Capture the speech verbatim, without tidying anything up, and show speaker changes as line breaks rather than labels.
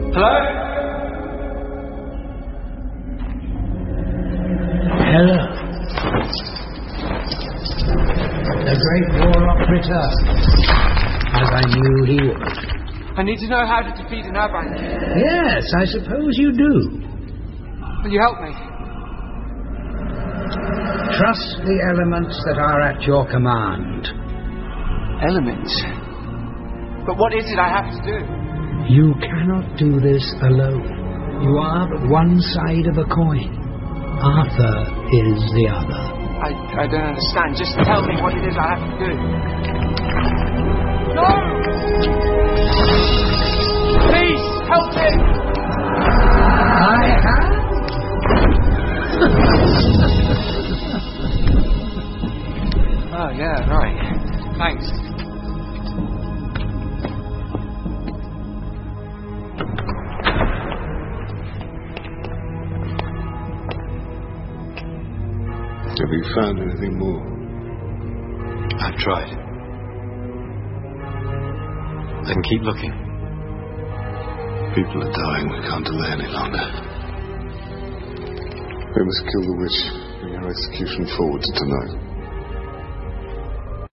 Hello?
Hello. The great warlock returns, as I knew he would.
I need to know how to defeat an Urbank.
Yes, I suppose you do.
Will you help me?
Trust the elements that are at your command.
Elements? But what is it I have to do?
You cannot do this alone. You are but one side of a coin. Arthur is the other.
I, I don't understand. Just tell me what it is I have to do. No! Please, help me!
I have?
Oh, yeah, right. Thanks.
Have you found anything more?
I've tried. I can keep looking.
People are dying. We can't delay any longer. We must kill the witch. Bring her execution forward to tonight.